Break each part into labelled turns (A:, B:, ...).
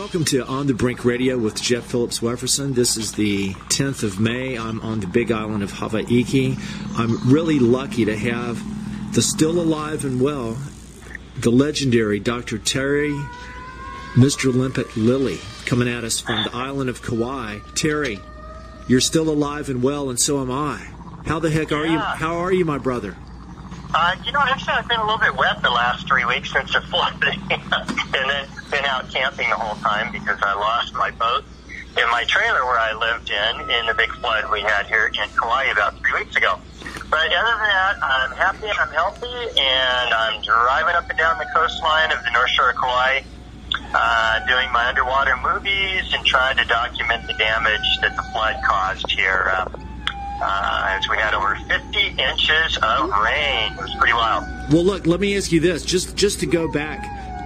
A: welcome to On the Brink Radio with Jeff Phillips Wefferson. This is the 10th of May. I'm on the big island of Hawaii. I'm really lucky to have the still alive and well, the legendary Dr. Terry Mr. Limpet Lilly coming at us from the island of Kauai. Terry, you're still alive and well, and so am I. How the heck are you? How are you, my brother?
B: Actually, I've been a little bit wet the last 3 weeks since the flooding, and then been out camping the whole time because I lost my boat in my trailer where I lived in the big flood we had here in Kauai about 3 weeks ago. But other than that, I'm happy and I'm healthy, and I'm driving up and down the coastline of the North Shore of Kauai, doing my underwater movies and trying to document the damage that the flood caused here. As we had over 50 inches of rain. It was pretty wild.
A: Well, look, let me ask you this. Just to go back,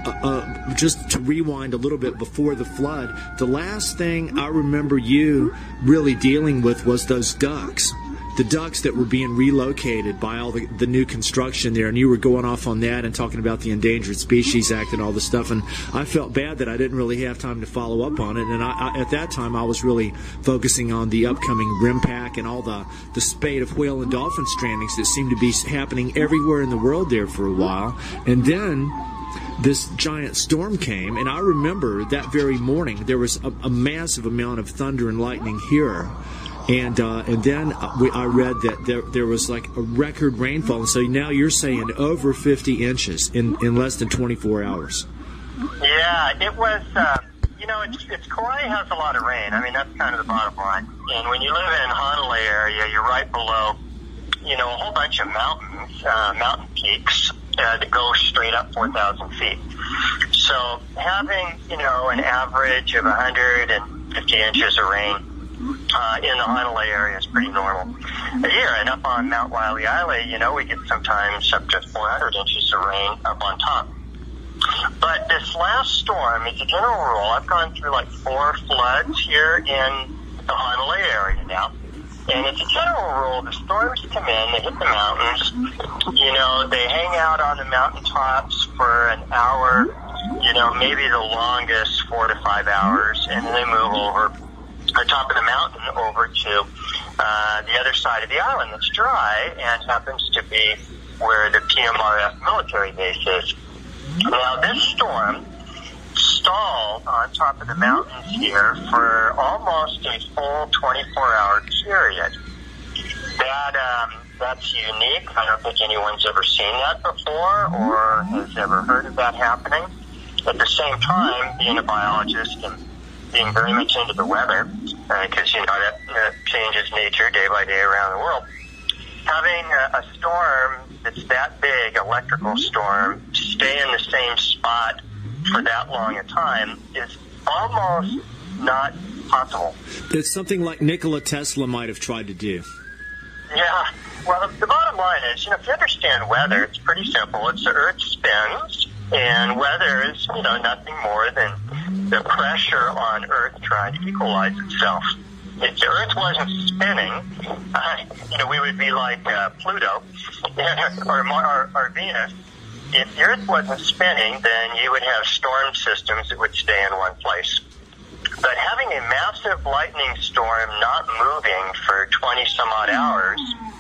A: just to rewind a little bit before the flood, the last thing I remember you really dealing with was those ducks. The ducks that were being relocated by all the new construction there, and you were going off on that and talking about the Endangered Species Act and all this stuff, and I felt bad that I didn't really have time to follow up on it, and I at that time I was really focusing on the upcoming RIMPAC and all the spate of whale and dolphin strandings that seemed to be happening everywhere in the world there for a while, and then this giant storm came, and I remember that very morning there was a massive amount of thunder and lightning here. And then I read that there was like a record rainfall. And so now you're saying over 50 inches in less than 24 hours.
B: Yeah, it was, it's Kauai has a lot of rain. I mean, that's kind of the bottom line. And when you live in Honolulu area, you're right below, a whole bunch of mountains, mountain peaks that go straight up 4,000 feet. So having, an average of 150 inches of rain in the Honolulu area is pretty normal a year. And up on Mount Waialeale, we get sometimes up to 400 inches of rain up on top. But this last storm, as a general rule, I've gone through like 4 floods here in the Honolulu area now. And as a general rule, the storms come in, they hit the mountains, they hang out on the mountaintops for an hour, maybe the longest 4 to 5 hours, and then they move over the top of the mountain over to the other side of the island that's dry and happens to be where the PMRF military base is. Now, this storm stalled on top of the mountains here for almost a full 24-hour period. That's unique. I don't think anyone's ever seen that before or has ever heard of that happening. At the same time, being a biologist and being very much into the weather, because, that changes nature day by day around the world. Having a storm that's that big, electrical storm, stay in the same spot for that long a time is almost not possible.
A: It's something like Nikola Tesla might have tried to do.
B: Yeah. Well, the bottom line is, if you understand weather, it's pretty simple. It's the Earth spins, and weather is, nothing more than the pressure on Earth trying to equalize itself. If the Earth wasn't spinning, we would be like Pluto or Venus. If the Earth wasn't spinning, then you would have storm systems that would stay in one place. But having a massive lightning storm not moving for 20-some-odd hours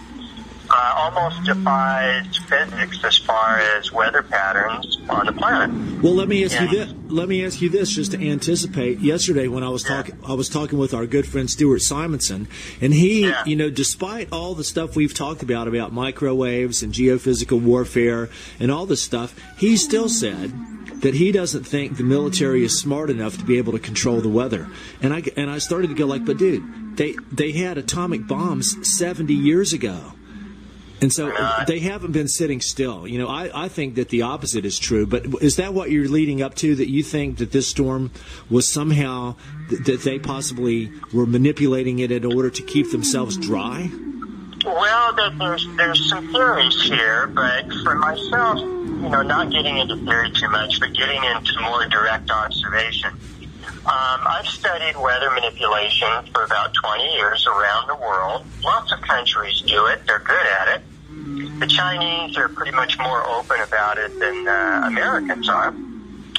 B: almost defies physics as far as weather patterns on the planet.
A: Well, let me ask you this, just to anticipate. Yesterday, when I was talking with our good friend Stuart Simonson, and he, despite all the stuff we've talked about microwaves and geophysical warfare and all this stuff, he still said that he doesn't think the military is smart enough to be able to control the weather. And I started to go like, but dude, they had atomic bombs 70 years ago. And so they haven't been sitting still. I think that the opposite is true. But is that what you're leading up to, that you think that this storm was somehow, that they possibly were manipulating it in order to keep themselves dry?
B: Well, there's some theories here, but for myself, not getting into theory too much, but getting into more direct observation. I've studied weather manipulation for about 20 years around the world. Lots of countries do it. They're good at it. The Chinese are pretty much more open about it than Americans are.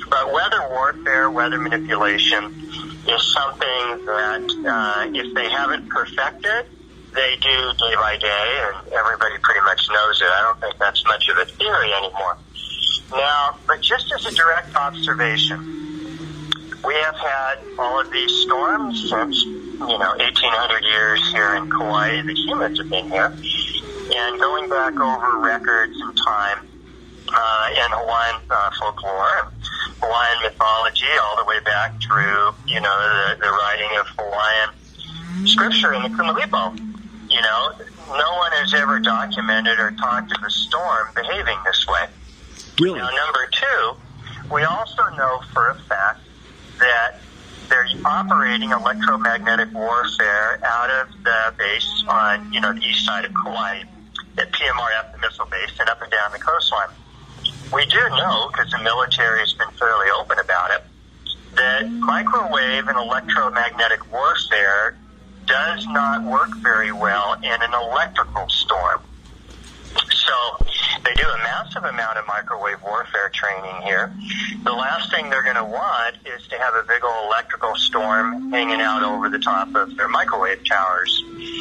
B: But weather warfare, weather manipulation is something that if they haven't perfected, they do day by day, and everybody pretty much knows it. I don't think that's much of a theory anymore. Now, but just as a direct observation, we have had all of these storms since, 1,800 years here in Kauai. The humans have been here. And going back over records and time in Hawaiian folklore, Hawaiian mythology, all the way back through, the writing of Hawaiian scripture in the Kumalipo. No one has ever documented or talked of a storm behaving this way.
A: Really?
B: Now, number two, we also know for a fact that they're operating electromagnetic warfare out of the base on, the east side of Kauai, at PMRF, the missile base, and up and down the coastline. We do know, because the military has been fairly open about it, that microwave and electromagnetic warfare does not work very well in an electrical storm. So they do a massive amount of microwave warfare training here. The last thing they're going to want is to have a big old electrical storm hanging out over the top of their microwave towers.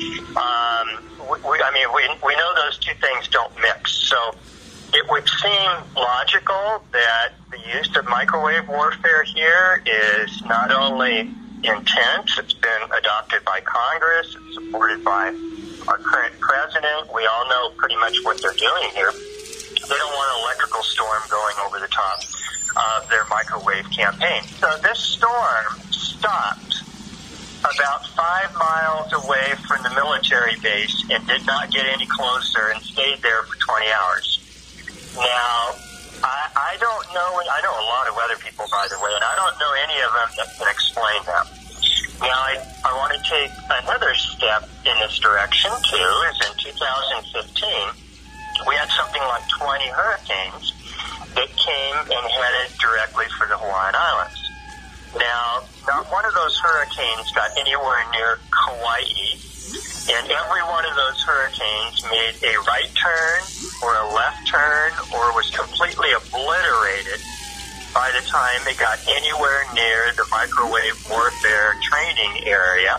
B: We know those two things don't mix. So it would seem logical that the use of microwave warfare here is not only intense, it's been adopted by Congress, it's supported by our current president. We all know pretty much what they're doing here. They don't want an electrical storm going over the top of their microwave campaign. So this storm stopped about 5 miles away from the military base and did not get any closer and stayed there for 20 hours. Now, I don't know, I know a lot of weather people, by the way, and I don't know any of them that can explain that. Now, I want to take another step in this direction, too, is in 2015, we had something like 20 hurricanes that came and headed directly for the Hawaiian Islands. Now, not one of those hurricanes got anywhere near Kauai, and every one of those hurricanes made a right turn or a left turn or was completely obliterated by the time they got anywhere near the microwave warfare training area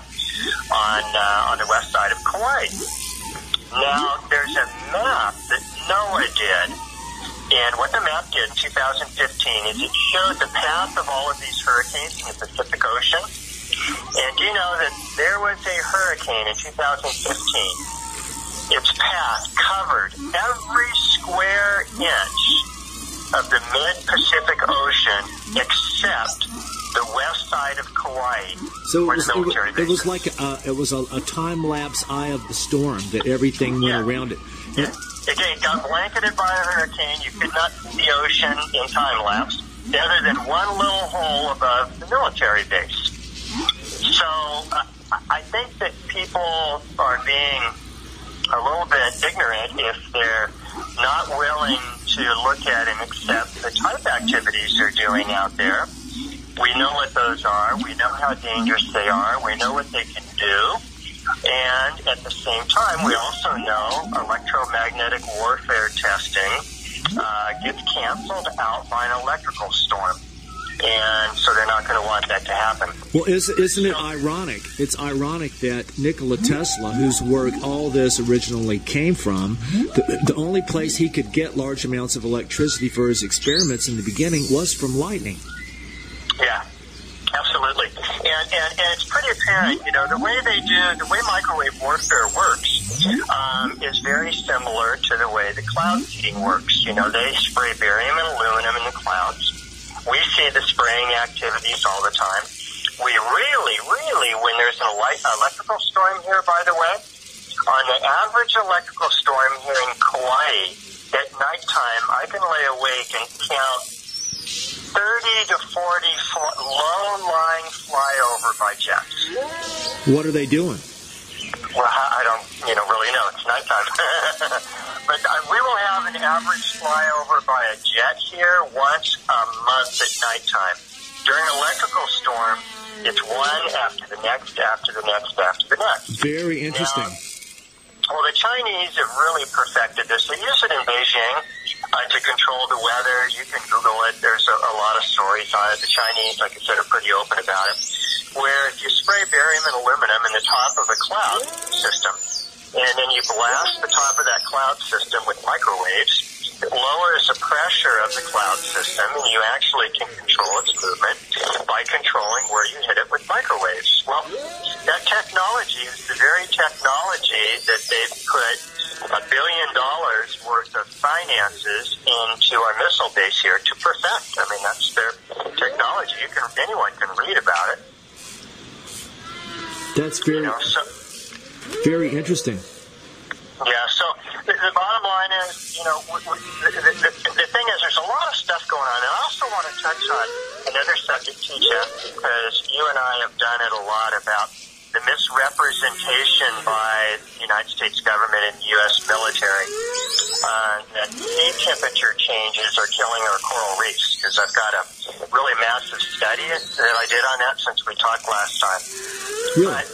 B: on the west side of Kauai. Now, there's a map that NOAA did, and what the map did in 2015 is it showed the path of all of these hurricanes in the Pacific Ocean. And do you know that there was a hurricane in 2015? Its path covered every square inch of the mid-Pacific Ocean except the west side of Kauai.
A: So it was like a time-lapse eye of the storm that everything went around it.
B: Yeah. It got blanketed by a hurricane. You could not see the ocean in time-lapse other than one little hole above the military base. So I think that people are being a little bit ignorant if they're not willing to look at and accept the type activities they're doing out there. We know what those are. We know how dangerous they are. We know what they can do. And at the same time, we also know electromagnetic warfare testing gets canceled out by an electrical storm. And so they're not going to want that to happen.
A: Well, isn't it ironic? It's ironic that Nikola Tesla, whose work all this originally came from, the only place he could get large amounts of electricity for his experiments in the beginning was from lightning.
B: Yeah, absolutely. And it's pretty apparent, the way microwave warfare works is very similar to the way the cloud seeding works. They spray barium and aluminum in the clouds. We see the spraying activities all the time. We really, when there's an electrical storm here, by the way, on the average electrical storm here in Kauai, at nighttime, I can lay awake and count 30 to 40 low-lying flyover by jets.
A: What are they doing?
B: Well, I don't, really know. It's nighttime. But we will have an average flyover by a jet here once a month at nighttime. During an electrical storm, it's one after the next, after the next, after the next.
A: Very interesting.
B: Now, well, the Chinese have really perfected this. They use it in Beijing. to control the weather. You can Google it. There's a lot of stories on it. The Chinese, like I said, are pretty open about it. Where if you spray barium and aluminum in the top of a cloud system, and then you blast the top of that cloud system with microwaves, it lowers the pressure of the cloud system, and you actually can control its movement by controlling where you hit it with microwaves. Well, that technology is the very technology that they've put $1 billion worth of finances into our missile base here to perfect. I mean, that's their technology. Anyone can read about it.
A: That's very, very interesting.
B: Yeah, so the bottom line is, the thing is there's a lot of stuff going on. And I also want to touch on another subject too, Jeff, because you and I have done it a lot about the misrepresentation by the United States government and the U.S. military that sea temperature changes are killing our coral reefs, because I've got a really massive study that I did on that since we talked last time.
A: Really?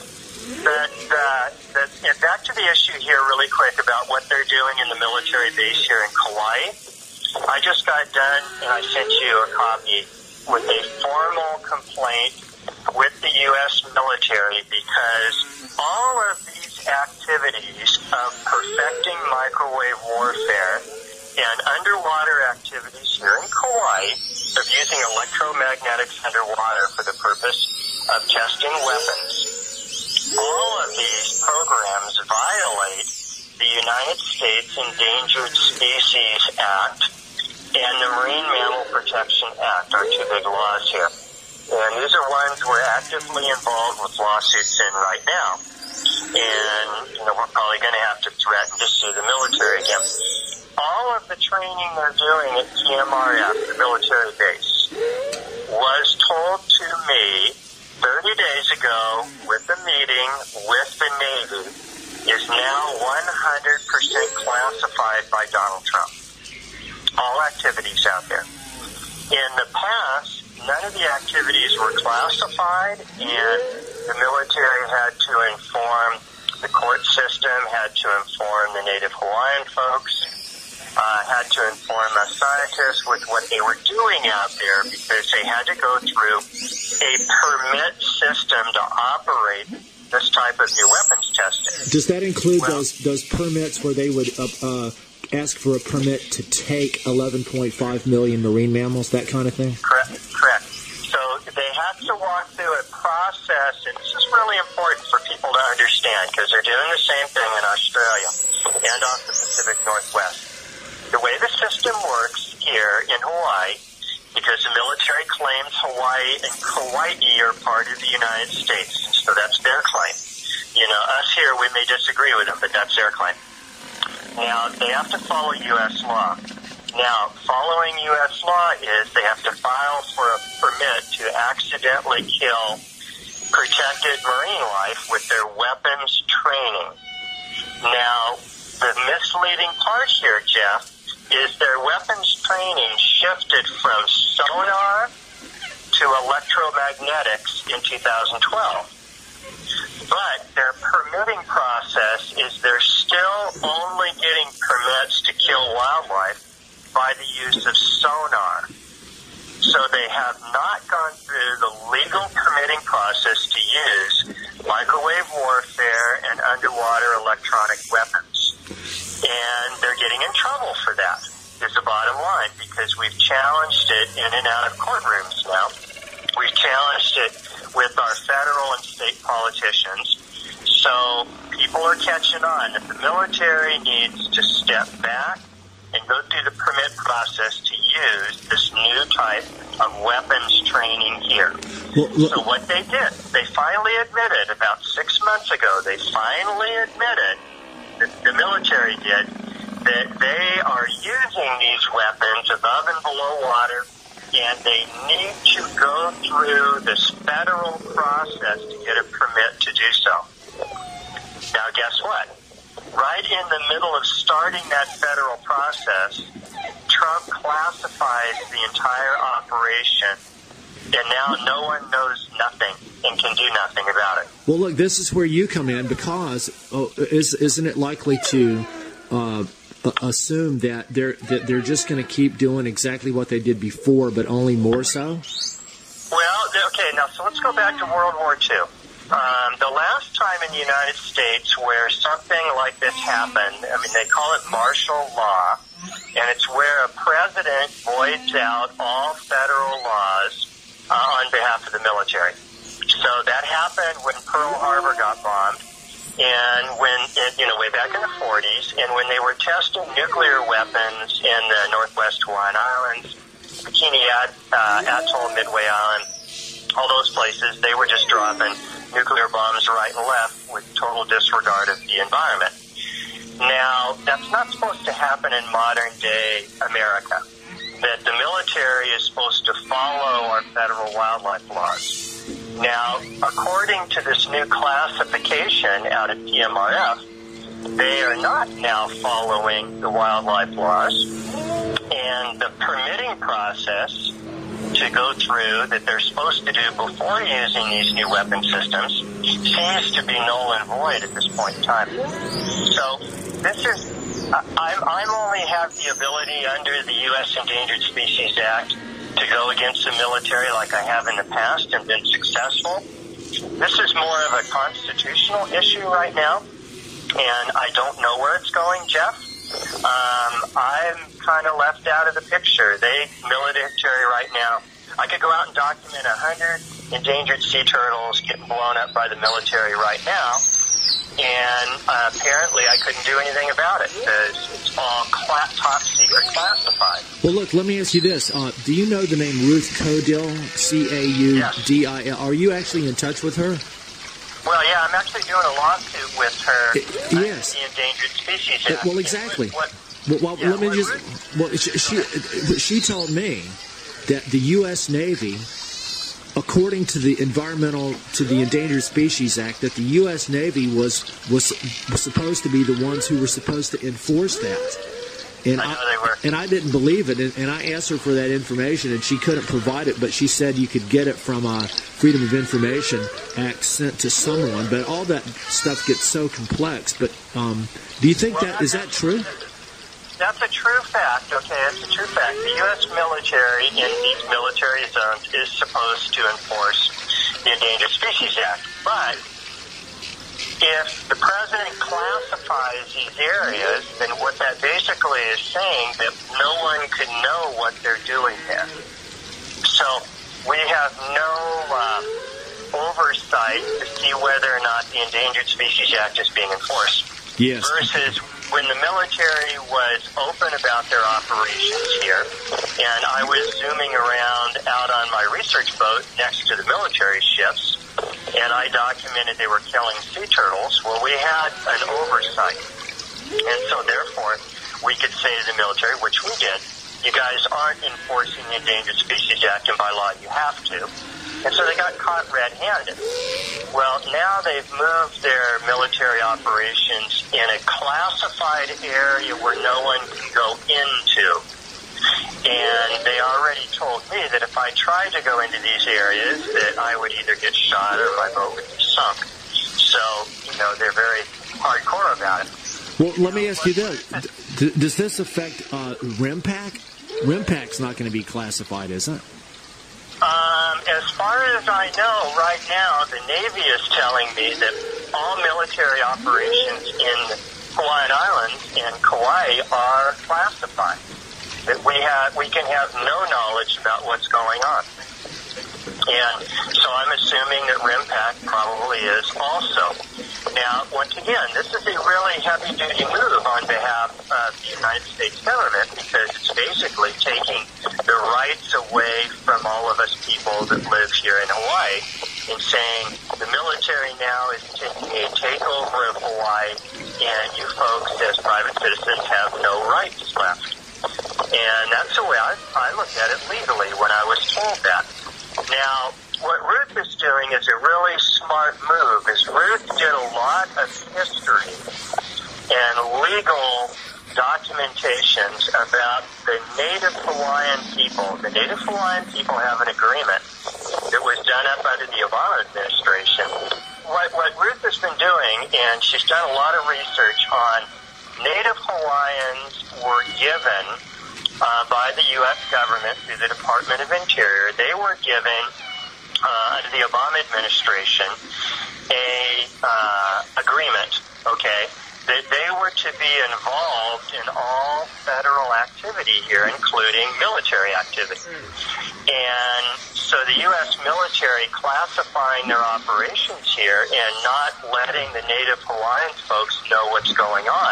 B: And back to the issue here really quick about what they're doing in the military base here in Kauai. I just got done, and I sent you a copy, with a formal complaint with the U.S. military because all of these activities of perfecting microwave warfare and underwater activities here in Kauai of using electromagnetics underwater for the purpose of testing weapons, all of these programs violate the United States Endangered Species Act and the Marine Mammal Protection Act, our two big laws here. And these are ones we're actively involved with lawsuits in right now. And, we're probably going to have to threaten to sue the military again. All of the training they're doing at TMRF, the military base, was told to me 30 days ago with a meeting with the Navy, is now 100% classified by Donald Trump. All activities out there. In the past, none of the activities were classified, and the military had to inform the court system, had to inform the Native Hawaiian folks, had to inform us scientists with what they were doing out there, because they had to go through a permit system to operate this type of new weapons testing.
A: Does that include those permits where they would ask for a permit to take 11.5 million marine mammals, that kind of thing?
B: Correct. So they have to walk through a process, and this is really important for people to understand, because they're doing the same thing in Australia and off the Pacific Northwest. The way the system works here in Hawaii, because the military claims Hawaii and Kauai are part of the United States, so that's their claim. Us here, we may disagree with them, but that's their claim. Now, they have to follow U.S. law. Now, following U.S. law is they have to file for a permit to accidentally kill protected marine life with their weapons training. Now, the misleading part here, Jeff, is their weapons training shifted from sonar to electromagnetics in 2012. But their permitting process is they're still only getting permits to kill wildlife by the use of sonar. So they have not gone through the legal permitting process to use microwave warfare and underwater electronic weapons. And they're getting in trouble for that, is the bottom line, because we've challenged it in and out of courtrooms now. We've challenged it with our federal and state politicians. So people are catching on that the military needs to step back and go through the permit process to use this new type of weapons training here. So what they did, they finally admitted about 6 months ago, they finally admitted, the military did, that they are using these weapons above and below water, and they need to go through this federal process to get a permit to do so. Now, guess what? Right in the middle of starting that federal process, Trump classifies the entire operation, and now no one knows nothing and can do nothing about it.
A: Well, look, this is where you come in, because isn't it likely to assume that they're just going to keep doing exactly what they did before, but only more so?
B: Well, okay, now, so let's go back to World War II. The last time in the United States where something like this happened, I mean, they call it martial law, and it's where a president voids out all federal laws on behalf of the military. So that happened when Pearl Harbor got bombed, and when, way back in the 40s, and when they were testing nuclear weapons in the Northwest Hawaiian Islands, Bikini Atoll, Midway Island, all those places, they were just dropping nuclear bombs right and left with total disregard of the environment. Now, that's not supposed to happen in modern-day America, that the military is supposed to follow our federal wildlife laws. Now, according to this new classification out at PMRF, they are not now following the wildlife laws, and the permitting process to go through that they're supposed to do before using these new weapon systems seems to be null and void at this point in time. So this is, I only have the ability under the U.S. Endangered Species Act to go against the military like I have in the past and been successful. This is more of a constitutional issue right now, and I don't know where it's going, Jeff. I'm kind of left out of the picture. Military right now, I could go out and document 100 endangered sea turtles getting blown up by the military right now, and apparently I couldn't do anything about it because it's all top secret classified.
A: Well, look, let me ask you this. Do you know the name Ruth Caudill, Caudil?
B: Yes.
A: Are you actually in touch with her?
B: Well, yeah, I'm actually doing a lawsuit with her.
A: Yes.
B: The Endangered Species Act.
A: Well, exactly. She told me that the U.S. Navy, according to the Endangered Species Act, that the U.S. Navy was supposed to be the ones who were supposed to enforce that. And
B: I know they were.
A: And I didn't believe it, and I asked her for that information, and she couldn't provide it, but she said you could get it from Freedom of Information Act sent to someone. But all that stuff gets so complex. But do you think is that true?
B: That's a true fact, okay? It's a true fact. The U.S. military in these military zones is supposed to enforce the Endangered Species Act. But if the president classifies these areas, then what that basically is saying that no one could know what they're doing there. So we have no oversight to see whether or not the Endangered Species Act is being enforced.
A: Yes.
B: Versus when the military was open about their operations here, and I was zooming around out on my research boat next to the military ships, and I documented they were killing sea turtles, well, we had an oversight. And so, therefore, we could say to the military, which we did, you guys aren't enforcing the Endangered Species Act, and by law you have to. And so they got caught red-handed. Well, now they've moved their military operations in a classified area where no one can go into. And they already told me that if I tried to go into these areas, that I would either get shot or my boat would be sunk. So, they're very hardcore about it.
A: Well, let me ask you this. Does this affect RIMPAC? RIMPAC's not going to be classified, is it?
B: As far as I know, right now, the Navy is telling me that all military operations in Hawaiian Islands and Kauai are classified. That we can have no knowledge about what's going on. And so I'm assuming that RIMPAC probably is also. Now, once again, this is a really heavy-duty move on behalf of the United States government because it's basically taking the rights away from all of us people that live here in Hawaii and saying the military now is taking a takeover of Hawaii and you folks as private citizens have no rights left. And that's the way I looked at it legally when I was told that. Now, what Ruth is doing is a really smart move. Ruth did a lot of history and legal documentations about the Native Hawaiian people. The Native Hawaiian people have an agreement that was done up under the Obama administration. What Ruth has been doing, and she's done a lot of research on Native Hawaiians were given by the U.S. government through the Department of Interior. They were given under the Obama administration a agreement, okay, that they were to be involved in all federal activity here, including military activity. And so the U.S. military classifying their operations here and not letting the Native Hawaiian folks know what's going on,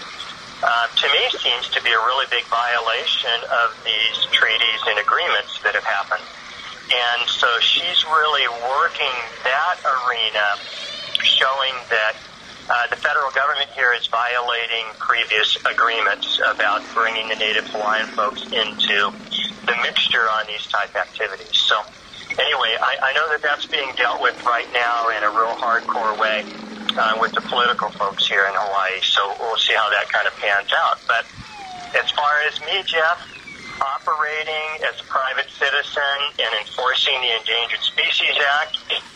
B: to me seems to be a really big violation of these treaties and agreements that have happened. And so she's really working that arena, showing that the federal government here is violating previous agreements about bringing the Native Hawaiian folks into the mixture on these type activities. So anyway, I know that that's being dealt with right now in a real hardcore way with the political folks here in Hawaii. So we'll see how that kind of pans out. But as far as me, Jeff, operating as a private citizen and enforcing the Endangered Species Act,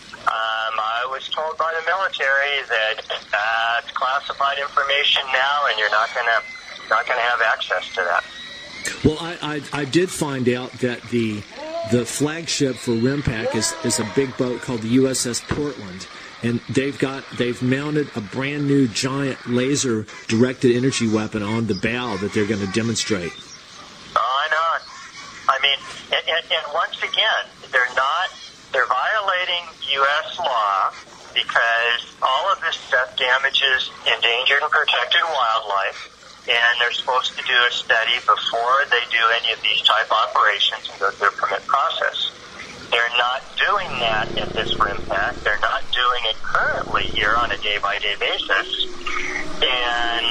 B: I was told by the military that it's classified information now, and you're not gonna have access to that.
A: Well, I did find out that the flagship for RIMPAC is a big boat called the USS Portland, and they've mounted a brand new giant laser directed energy weapon on the bow that they're going to demonstrate.
B: Oh, I know. I mean, and once again, they're violating U.S. law because all of this stuff damages endangered and protected wildlife, and they're supposed to do a study before they do any of these type operations and go through a permit process. They're not doing that at this RIMPAC. They're not doing it currently here on a day-by-day basis. And,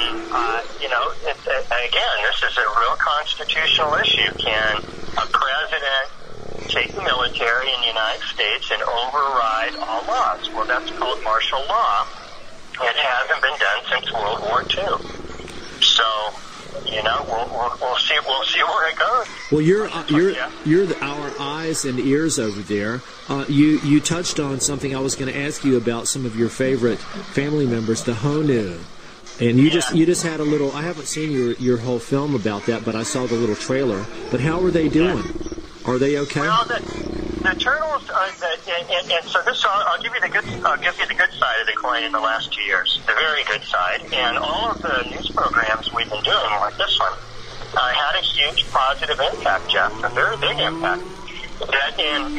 B: again, this is a real constitutional issue. Can a president take the military in the United States and override all laws? Well, that's called martial law. It hasn't been done since World War II. So, we'll see where it goes.
A: Well, you're our eyes and ears over there. You touched on something I was going to ask you about. Some of your favorite family members, the Honu, and you just had a little. I haven't seen your whole film about that, but I saw the little trailer. But how are they doing? Are they okay?
B: Well, the turtles, and so this, I'll give you the good side of the coin in the last 2 years, the very good side, and all of the news programs we've been doing, like this one, had a huge positive impact, Jeff, a very big impact. That in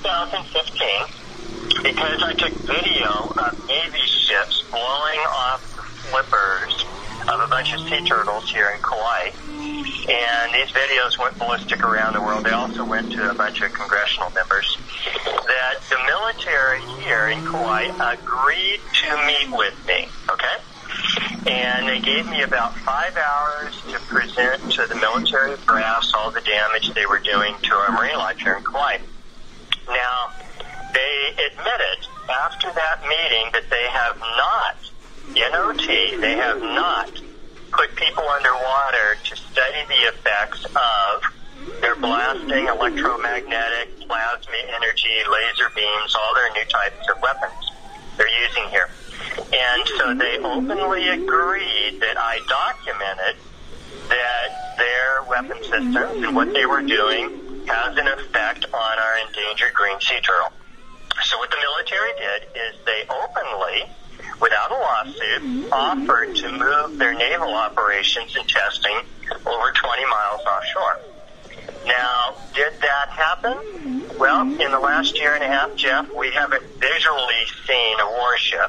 B: mid-2015, because I took video of Navy ships blowing off the flippers of a bunch of sea turtles here in Kauai, and these videos went ballistic around the world. They also went to a bunch of congressional members. That the military here in Kauai agreed to meet with me, okay? And they gave me about 5 hours to present to the military brass all the damage they were doing to our marine life here in Kauai. Now, they admitted after that meeting that they have not, NOT, they have not put people underwater to study the effects of their blasting, electromagnetic, plasma energy, laser beams, all their new types of weapons they're using here. And so they openly agreed that I documented that their weapon systems and what they were doing has an effect on our endangered green sea turtle. So what the military did is they openly, without a lawsuit, offered to move their naval operations and testing over 20 miles offshore. Now, did that happen? Well, in the last year and a half, Jeff, we haven't visually seen a warship,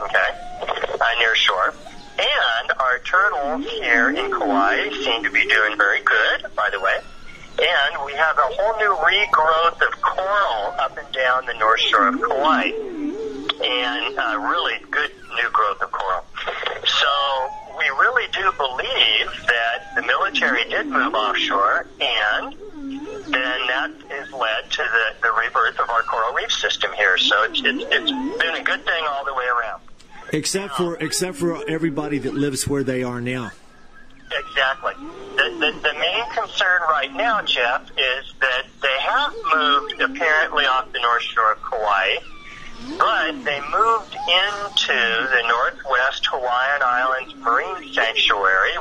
B: near shore. And our turtles here in Kauai seem to be doing very good, by the way. And we have a whole new regrowth of coral up and down the north shore of Kauai. And really good new growth of coral. So we really do believe that the military did move offshore, and then that has led to the rebirth of our coral reef system here. So it's been a good thing all the way around.
A: Except for everybody that lives where they are now.
B: Exactly. The main concern right now, Jeff, is that they have moved apparently off the north shore of Kauai, but they moved into the Northwest Hawaiian Islands Marine Sanctuary,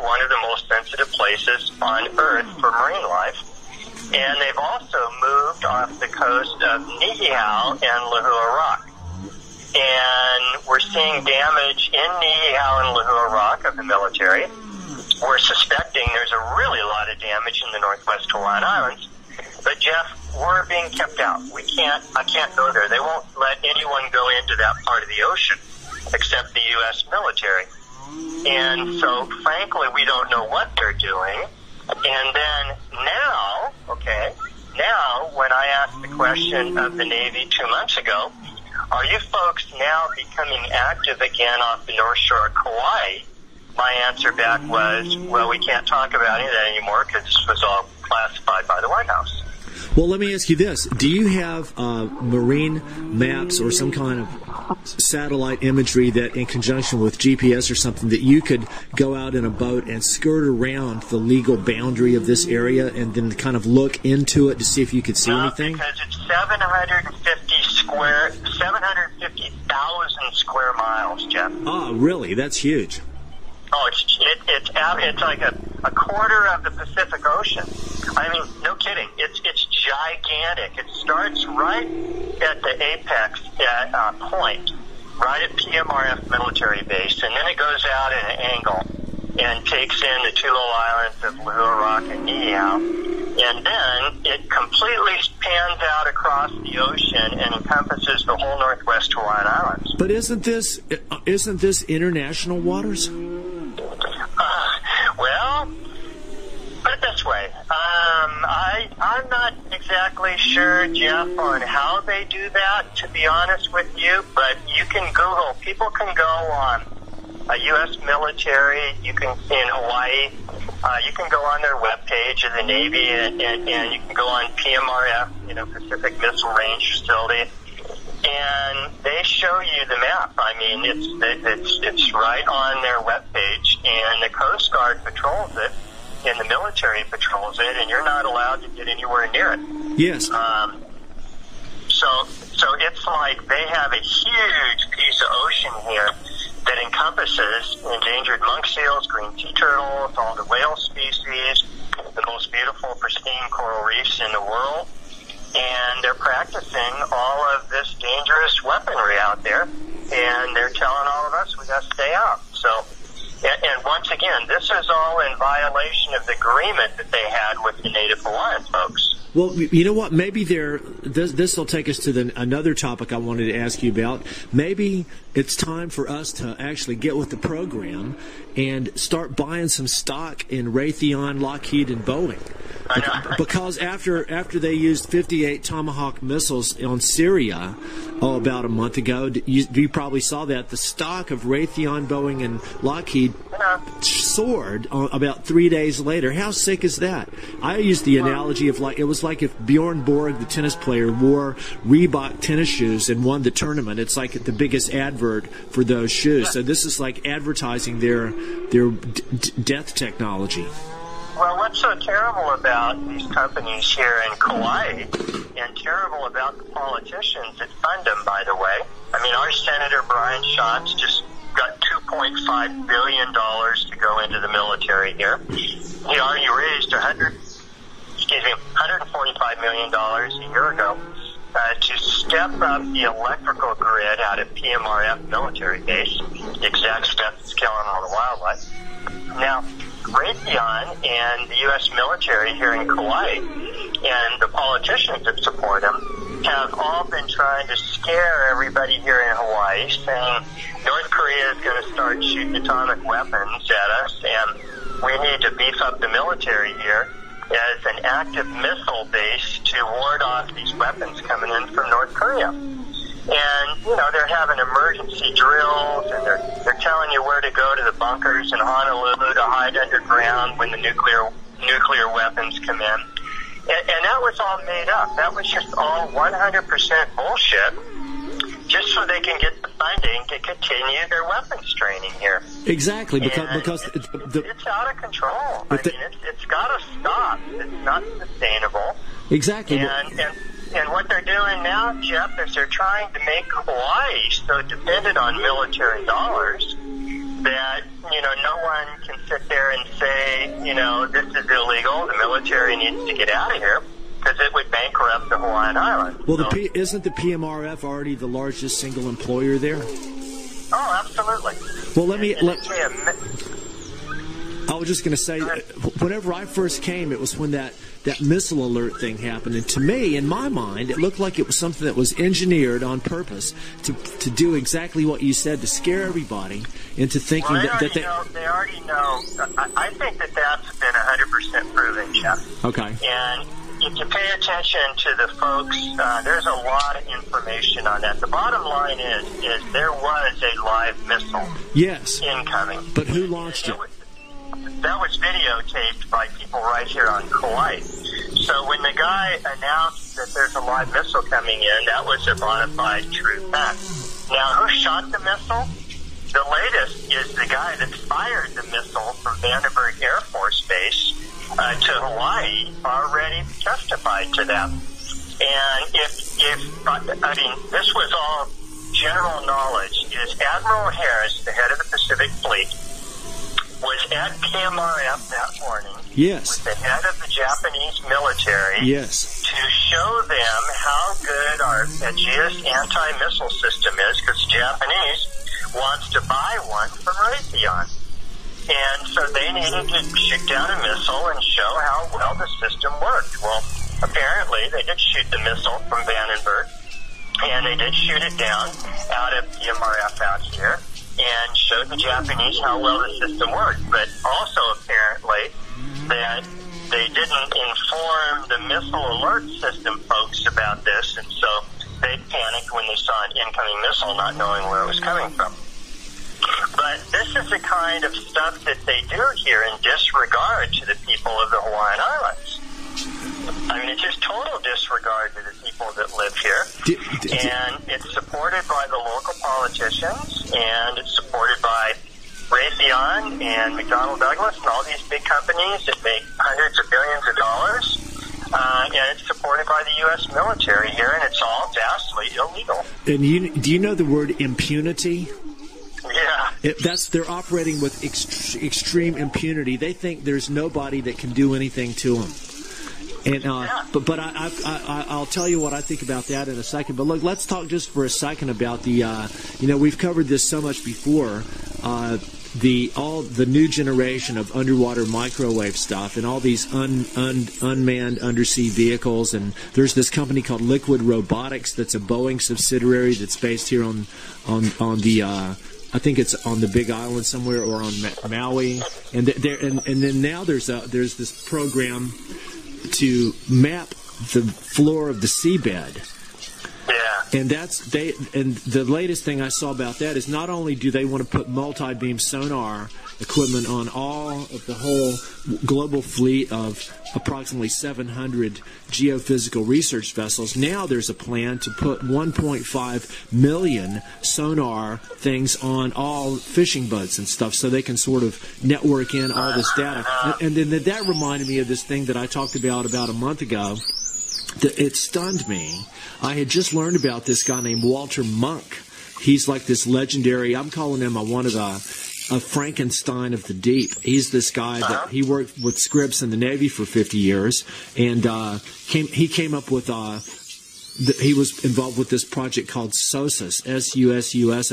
B: places on Earth for marine life. And they've also moved off the coast of Niihau and Lehua Rock. And we're seeing damage in Niihau and Lehua Rock of the military. We're suspecting there's a really lot of damage in the Northwest Hawaiian Islands. But Jeff, we're being kept out. I can't go there. They won't let anyone go into that part of the ocean except the U.S. military. And so, frankly, we don't know what they're doing. And then now, when I asked the question of the Navy 2 months ago, are you folks now becoming active again off the North Shore of Kauai? My answer back was, well, we can't talk about any of that anymore because this was all classified by the White House.
A: Well, let me ask you this. Do you have marine maps or some kind of satellite imagery that, in conjunction with GPS or something, that you could go out in a boat and skirt around the legal boundary of this area and then kind of look into it to see if you could see anything?
B: Because it's 750,000 square miles, Jeff.
A: Oh, really? That's huge.
B: Oh, it's like a quarter of the Pacific Ocean. I mean, no kidding. It's gigantic. It starts right at the apex at point, right at PMRF military base, and then it goes out at an angle and takes in the two little islands of Lehua Rock and Niihau, and then it completely pans out across the ocean and encompasses the whole Northwest Hawaiian Islands.
A: But isn't this international waters?
B: Well, put it this way. I'm not exactly sure, Jeff, on how they do that, to be honest with you, but you can Google. People can go on a U.S. military, you can in Hawaii, you can go on their webpage of the Navy, and you can go on PMRF, Pacific Missile Range Facility, and they show you the map. I mean, it's right on their webpage, and the Coast Guard patrols it, and the military patrols it, and you're not allowed to get anywhere near it.
A: Yes.
B: So it's like they have a huge piece of ocean here that encompasses endangered monk seals, green sea turtles, all the whale species, the most beautiful, pristine coral reefs in the world. And they're practicing all of this dangerous weaponry out there, and they're telling all of us we got to stay out. So, and once again, this is all in violation of the agreement that they had with the Native Hawaiian folks.
A: Well, you know what? Maybe this will take us to another topic I wanted to ask you about. Maybe it's time for us to actually get with the program and start buying some stock in Raytheon, Lockheed, and Boeing.
B: I know.
A: Because after they used 58 Tomahawk missiles on Syria, about a month ago, you probably saw that the stock of Raytheon, Boeing, and Lockheed soared about 3 days later. How sick is that? I used the analogy of it was like if Bjorn Borg, the tennis player, wore Reebok tennis shoes and won the tournament. It's like the biggest advert for those shoes. So this is like advertising their death technology.
B: Well, what's so terrible about these companies here in Kauai, and terrible about the politicians that fund them, by the way? I mean, our Senator Brian Schatz just got $2.5 billion to go into the military here. He already raised $145 million a year ago to step up the electrical grid out of PMRF military base, the exact stuff that's killing all the wildlife. Now, Raytheon and the U.S. military here in Kauai and the politicians that support them have all been trying to scare everybody here in Hawaii, saying North Korea is going to start shooting atomic weapons at us, and we need to beef up the military here as an active missile base to ward off these weapons coming in from North Korea. And, they're having emergency drills, and they're telling you where to go to the bunkers in Honolulu to hide underground when the nuclear weapons come in. And that was all made up. That was just all 100% bullshit, just so they can get the funding to continue their weapons training here.
A: Exactly, because
B: it's out of control. It's got to stop. It's not sustainable.
A: Exactly.
B: And what they're doing now, Jeff, is they're trying to make Hawaii so dependent on military dollars that, no one can sit there and say say, you know, this is illegal, the military needs to get out of here, because it would bankrupt the Hawaiian Islands.
A: Well, isn't the PMRF already the largest single employer there?
B: Oh, absolutely.
A: Well, I was just going to say, whenever I first came, it was when that missile alert thing happened. And to me, in my mind, it looked like it was something that was engineered on purpose to do exactly what you said, to scare everybody into thinking
B: they already know. I think that's been 100% proven, Jeff.
A: Okay.
B: And if you pay attention to the folks, there's a lot of information on that. The bottom line is there was a live missile.
A: Yes.
B: Incoming.
A: But who launched it?
B: That was videotaped by people right here on Kauai. So when the guy announced that there's a live missile coming in, that was a bona fide true fact. Now, who shot the missile? The latest is the guy that fired the missile from Vandenberg Air Force Base to Hawaii already testified to that. And this was all general knowledge, is Admiral Harris, the head of the Pacific Fleet, was at PMRF that morning.
A: Yes.
B: With the head of the Japanese military.
A: Yes.
B: To show them how good our Aegis anti-missile system is, because the Japanese wants to buy one from Raytheon. And so they needed to shoot down a missile and show how well the system worked. Well, apparently they did shoot the missile from Vandenberg, and they did shoot it down out of PMRF out here, and showed the Japanese how well the system worked, but also apparently that they didn't inform the missile alert system folks about this, and so they panicked when they saw an incoming missile, not knowing where it was coming from. But this is the kind of stuff that they do here in disregard to the people of the Hawaiian Islands. I mean, it's just total disregard to the people that live here. And it's supported by the local politicians, and it's supported by Raytheon and McDonnell Douglas and all these big companies that make hundreds of billions of dollars. And it's supported by the U.S. military here, and it's all vastly illegal.
A: And do you know the word impunity?
B: Yeah.
A: They're operating with extreme impunity. They think there's nobody that can do anything to them. And but I'll tell you what I think about that in a second. But look, let's talk just for a second about the we've covered this so much before, the new generation of underwater microwave stuff and all these unmanned undersea vehicles. And there's this company called Liquid Robotics that's a Boeing subsidiary that's based here on the I think it's on the Big Island somewhere or on Maui. And then now there's this program to map the floor of the seabed.
B: Yeah.
A: And the latest thing I saw about that is not only do they want to put multi-beam sonar equipment on all of the whole global fleet of approximately 700 geophysical research vessels, now there's a plan to put 1.5 million sonar things on all fishing boats and stuff so they can sort of network in all this data. And then that reminded me of this thing that I talked about a month ago. It stunned me. I had just learned about this guy named Walter Munk. He's like this legendary, I'm calling him a Frankenstein of the deep. He's this guy that he worked with Scripps in the Navy for 50 years, and he came up with he was involved with this project called SOSUS, S-U-S-U-S,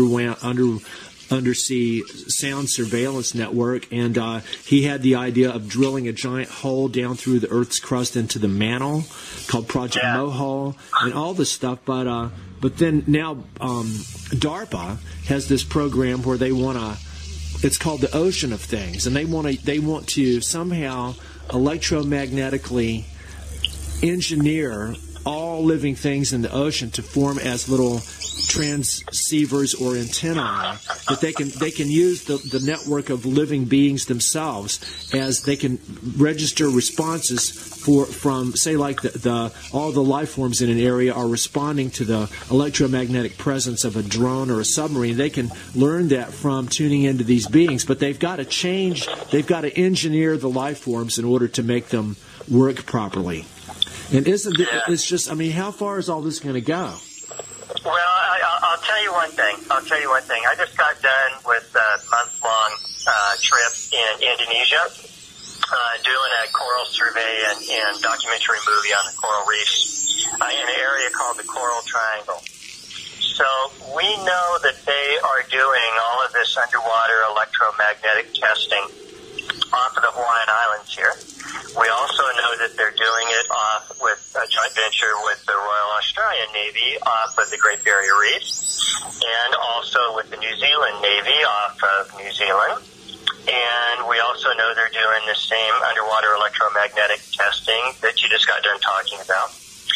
A: undersea sound surveillance network, and he had the idea of drilling a giant hole down through the Earth's crust into the mantle called Project Mohole and all this stuff. But then now DARPA has this program where they want to. It's called the Ocean of Things, and they want to somehow electromagnetically engineer all living things in the ocean to form as little transceivers or antennae that they can use the network of living beings themselves, as they can register responses from say like all the life forms in an area are responding to the electromagnetic presence of a drone or a submarine. They can learn that from tuning into these beings, but they've got to engineer the life forms in order to make them work properly. And it's just, I mean, how far is all this going to go?
B: Well, I'll tell you one thing. I just got done with a month-long trip in Indonesia, doing a coral survey and documentary movie on the coral reefs in an area called the Coral Triangle. So we know that they are doing all of this underwater electromagnetic testing off of the Hawaiian Islands here. We also know that they're doing it off with a joint venture with the Royal Australian Navy off of the Great Barrier Reef, and also with the New Zealand Navy off of New Zealand. And we also know they're doing the same underwater electromagnetic testing that you just got done talking about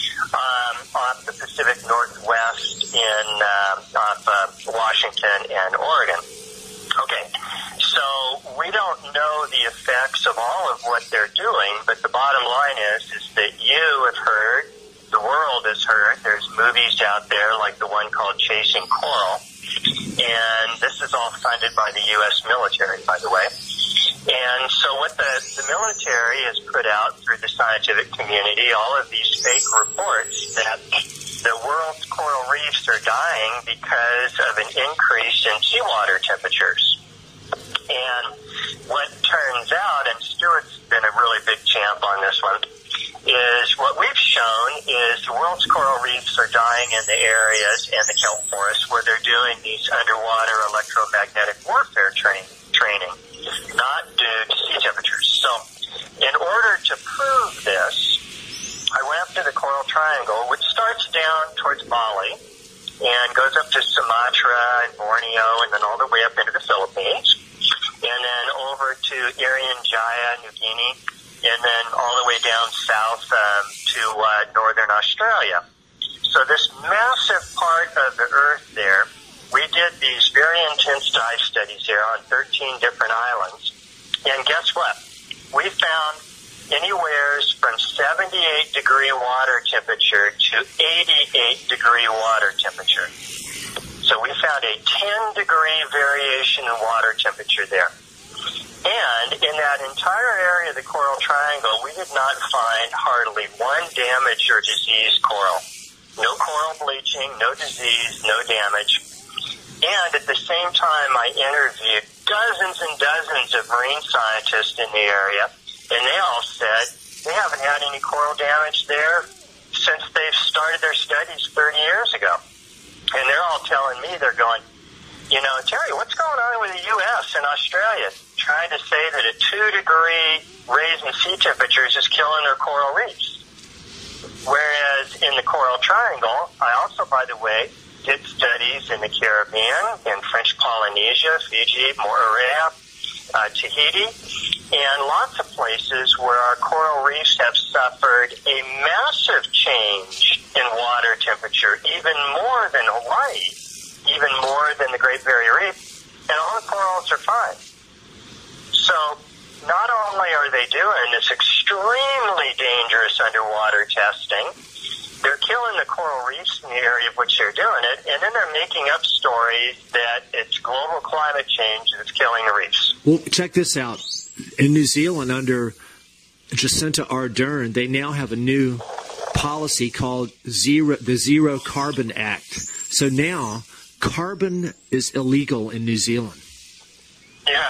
B: off the Pacific Northwest off Washington and Oregon. Okay, so we don't know the effects of all of what they're doing, but the bottom line is that you have heard, the world has heard, there's movies out there like the one called Chasing Coral, and this is all funded by the U.S. military, by the way. And so what the military has put out through the scientific community, all of these fake reports that the world's coral reefs are dying because of an increase in seawater temperatures. And what turns out, and Stuart's been a really big champ on this one, is what we've shown is the world's coral reefs are dying in the areas and the kelp forests where they're doing these underwater electromagnetic warfare training, not due to sea temperatures. So in order to prove this, I went up to the Coral Triangle, which starts down towards Bali and goes up to Sumatra and Borneo and then all the way up into the Philippines, and then over to Irian Jaya, New Guinea, and then all the way down south to northern Australia. So this massive part of the Earth there, we did these very intense dive studies there on 13 different islands. And guess what? We found anywhere from 78-degree water temperature to 88-degree water temperature. So we found a 10-degree variation in water temperature there. And in that entire area of the Coral Triangle, we did not find hardly one damaged or diseased coral. No coral bleaching, no disease, no damage. And at the same time, I interviewed dozens and dozens of marine scientists in the area, and they all said they haven't had any coral damage there since they've started their studies 30 years ago. And they're all telling me, they're going, you know, Terry, what's going on with the U.S. and Australia trying to say that a 2-degree raise in sea temperatures is killing their coral reefs? Whereas in the Coral Triangle, I also, by the way, did studies in the Caribbean, in French Polynesia, Fiji, Moorea, Tahiti, and lots of places where our coral reefs have suffered a massive change in water temperature, even more than Hawaii, even more than the Great Barrier Reef, and all the corals are fine. So not only are they doing this extremely dangerous underwater testing, they're killing the coral reefs in the area of which they're doing it, and then they're making up stories that it's global climate change that's killing the reefs.
A: Well, check this out. In New Zealand, under Jacinda Ardern, they now have a new policy called the Zero Carbon Act. So now carbon is illegal in New Zealand.
B: Yeah.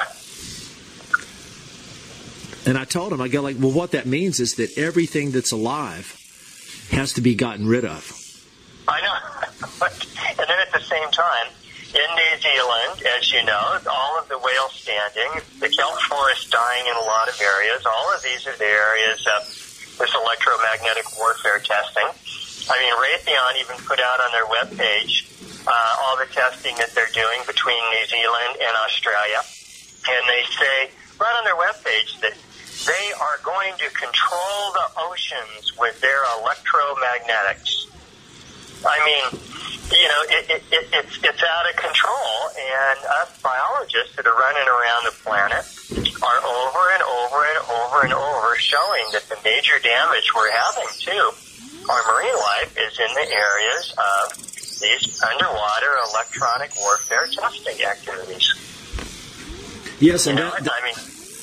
A: And I told him, I go like, well, what that means is that everything that's alive has to be gotten rid of.
B: I know. And then at the same time, in New Zealand, as you know, all of the whale standing, the kelp forest dying in a lot of areas, all of these are the areas of this electromagnetic warfare testing. I mean, Raytheon even put out on their webpage all the testing that they're doing between New Zealand and Australia. And they say right on their webpage that they are going to control the oceans with their electromagnetics. I mean, you know, it's out of control, and us biologists that are running around the planet are over and over and over and over showing that the major damage we're having to our marine life is in the areas of these underwater electronic warfare testing activities.
A: Yes, and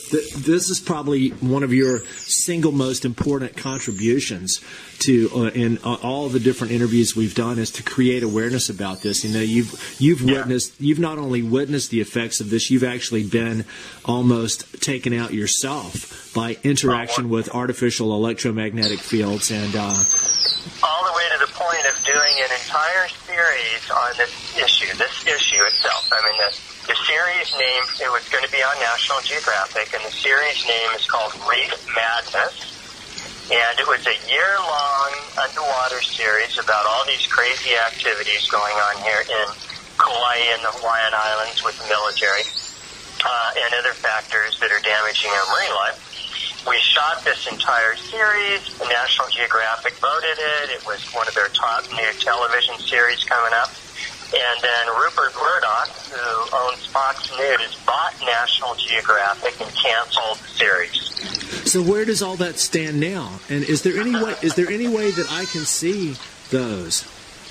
A: This is probably one of your single most important contributions to in all the different interviews we've done is to create awareness about this. You've not only witnessed the effects of this, you've actually been almost taken out yourself by interaction with artificial electromagnetic fields and
B: all the way to the point of doing an entire series on this issue itself. I mean, the series name, it was going to be on National Geographic, and the series name is called Reef Madness. And it was a year-long underwater series about all these crazy activities going on here in Kauai and the Hawaiian Islands with the military and other factors that are damaging our marine life. We shot this entire series. National Geographic voted it. It was one of their top new television series coming up. And then Rupert Murdoch, who owns Fox News, bought National Geographic and canceled the series.
A: So where does all that stand now? And is there any way that I can see those?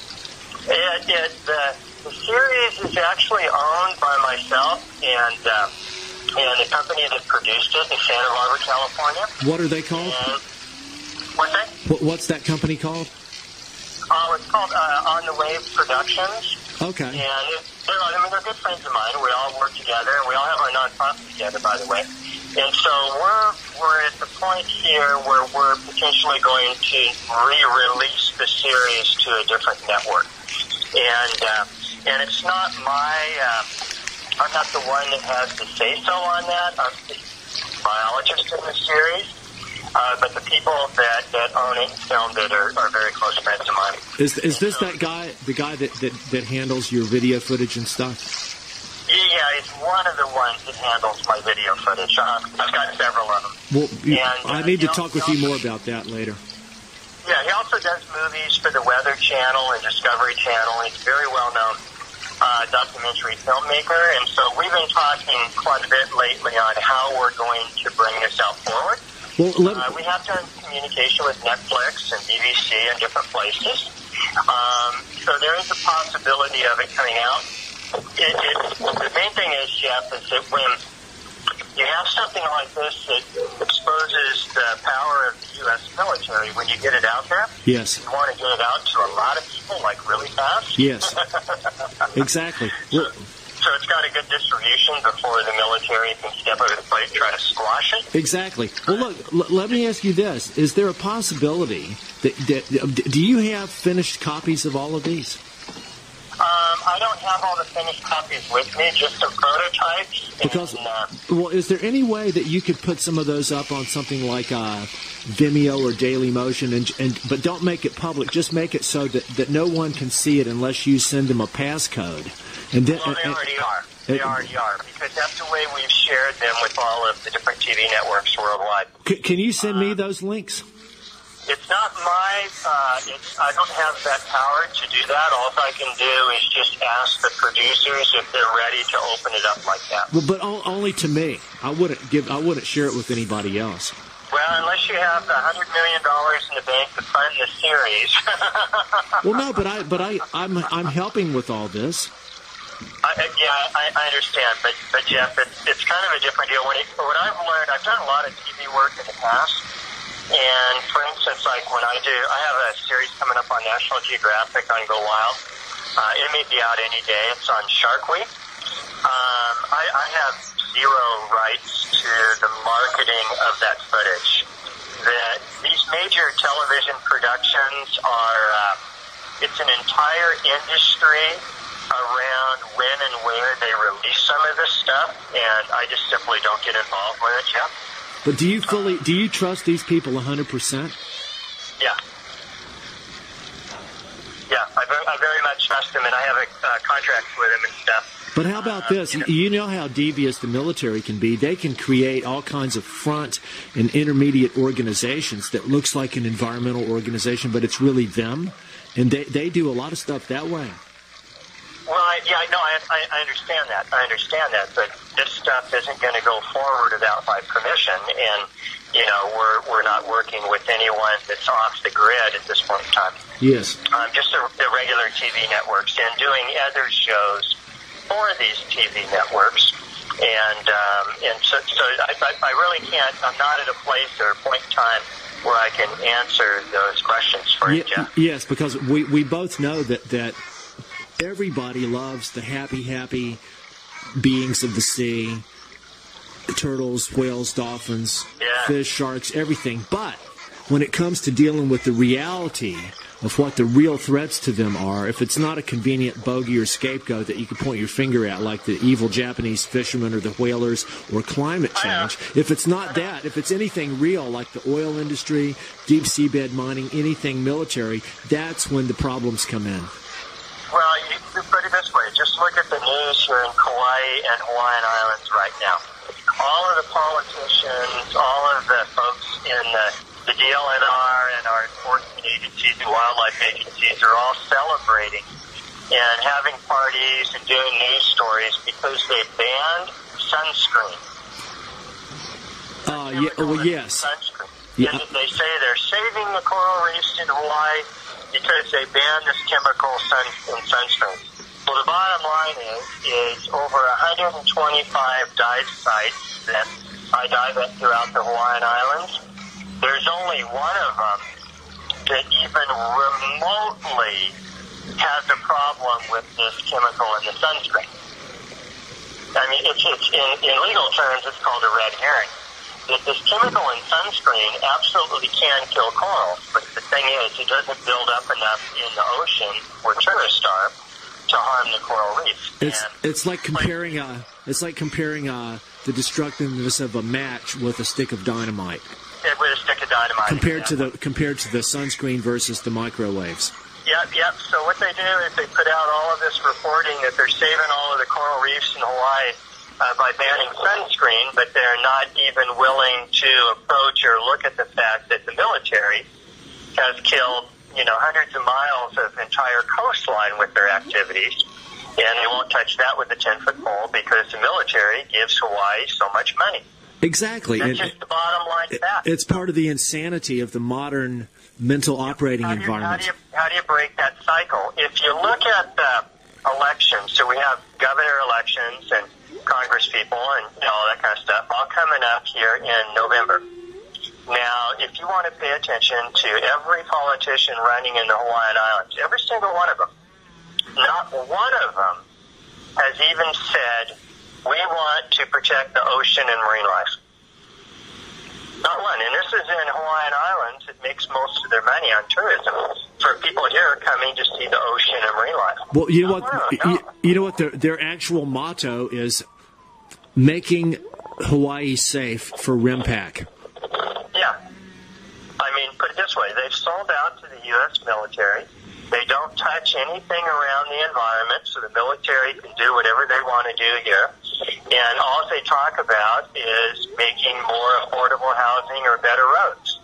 B: The series is actually owned by myself and the company that produced it in Santa Barbara, California.
A: What are they called?
B: What's that?
A: What's that company called?
B: It's called On the Wave Productions.
A: Okay.
B: And they're good friends of mine. We all work together, and we all have our nonprofit together, by the way. And so we're at the point here where we're potentially going to re-release the series to a different network. And it's not I'm not the one that has to say so on that. I'm the biologist in the series. But the people that own it and filmed it are very close friends of mine.
A: Is this the guy that handles your video footage and stuff?
B: Yeah, it's one of the ones that handles my video footage. I've got several of them.
A: Well, I need to talk with you more about that later.
B: Yeah, he also does movies for the Weather Channel and Discovery Channel. He's a very well-known documentary filmmaker, and so we've been talking quite a bit lately on how we're going to bring this out forward.
A: Well,
B: we have to have communication with Netflix and BBC and different places. So there is a possibility of it coming out. The main thing is, Jeff, is that when you have something like this that exposes the power of the U.S. military, when you get it out there,
A: yes,
B: you want to get it out to a lot of people, like really fast.
A: Yes, exactly.
B: So it's got a good distribution before the military can step up to the plate and try to squash it.
A: Exactly. Well, look, let me ask you this. Is there a possibility that do you have finished copies of all of these?
B: I don't have all the finished copies with me, just some prototypes.
A: Because, well, is there any way that you could put some of those up on something like Vimeo or Dailymotion, but don't make it public, just make it so that no one can see it unless you send them a passcode? And then,
B: well, they already are. They already are, because that's the way we've shared them with all of the different TV networks worldwide.
A: Can you send me those links?
B: It's not I don't have that power to do that. All I can do is just ask the producers if they're ready to open it up like that.
A: Well, but only to me. I wouldn't share it with anybody else.
B: Well, unless you have the $100 million in the bank to fund the series.
A: Well, no, but I'm helping with all this.
B: I understand, but Jeff, it's kind of a different deal. What I've learned, I've done a lot of TV work in the past, and for instance, like when I have a series coming up on National Geographic on Go Wild. It may be out any day. It's on Shark Week. I have zero rights to the marketing of that footage. These major television productions it's an entire industry around when and where they release some of this stuff, and I just simply don't get involved with it, Jeff.
A: But do you trust these people 100%?
B: Yeah. Yeah, I very much trust them, and I have contracts with them and stuff.
A: But how about this? You know how devious the military can be. They can create all kinds of front and intermediate organizations that looks like an environmental organization, but it's really them. And they do a lot of stuff that way.
B: Well, I understand that. I understand that. But this stuff isn't going to go forward without my permission. And, we're not working with anyone that's off the grid at this point in time.
A: Yes.
B: Just the regular TV networks and doing other shows for these TV networks. And so I really can't. I'm not at a place or a point in time where I can answer those questions for you, Jeff.
A: Yes, because we both know that everybody loves the happy beings of the sea, turtles, whales, dolphins, fish, sharks, everything. But when it comes to dealing with the reality of what the real threats to them are, if it's not a convenient bogey or scapegoat that you can point your finger at, like the evil Japanese fishermen or the whalers or climate change, if it's not that, if it's anything real like the oil industry, deep seabed mining, anything military, that's when the problems come in.
B: Well, you put it this way. Just look at the news here in Kauai and Hawaiian Islands right now. All of the politicians, all of the folks in the DLNR and our enforcement agencies and wildlife agencies are all celebrating and having parties and doing news stories because they banned sunscreen.
A: Yes.
B: Sunscreen. Yeah. And they say they're saving the coral reefs in Hawaii because they banned this chemical in sunscreen. Well, the bottom line is over 125 dive sites that I dive at throughout the Hawaiian Islands. There's only one of them that even remotely has a problem with this chemical in the sunscreen. I mean, it's in legal terms, it's called a red herring. This chemical in sunscreen absolutely can kill corals, but the thing is, it doesn't build up enough in the ocean where tourists are to harm the coral reefs.
A: It's like comparing the destructiveness of a match with a stick of dynamite.
B: With a stick of dynamite.
A: Compared to the sunscreen versus the microwaves.
B: Yep. So what they do is they put out all of this reporting that they're saving all of the coral reefs in Hawaii by banning sunscreen, but they're not even willing to approach or look at the fact that the military has killed, hundreds of miles of entire coastline with their activities, and they won't touch that with a 10-foot pole because the military gives Hawaii so much money.
A: Exactly.
B: That's just the bottom line fact.
A: It's part of the insanity of the modern mental operating environment.
B: How do you break that cycle? If you look at the elections, so we have governor elections and Congress people and all that kind of stuff, all coming up here in November. Now, if you want to pay attention to every politician running in the Hawaiian Islands, every single one of them, not one of them has even said, we want to protect the ocean and marine life. Not one. And this is in Hawaiian Islands. It makes most of their money on tourism for people here coming to see the ocean and marine life.
A: Well, you know what? Their actual motto is making Hawaii safe for RIMPAC.
B: Yeah. I mean, put it this way. They've sold out to the U.S. military. They don't touch anything around the environment, so the military can do whatever they want to do here. And all they talk about is making more affordable housing or better roads.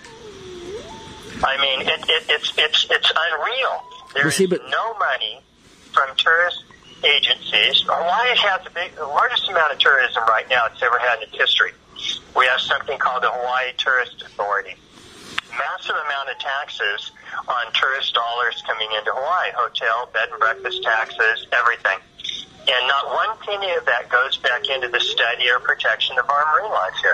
B: I mean, it's unreal. There is no money from tourist agencies. Hawaii has the largest amount of tourism right now it's ever had in its history. We have something called the Hawaii Tourist Authority. Massive amount of taxes on tourist dollars coming into Hawaii, hotel, bed and breakfast taxes, everything. And not one penny of that goes back into the study or protection of our marine life here.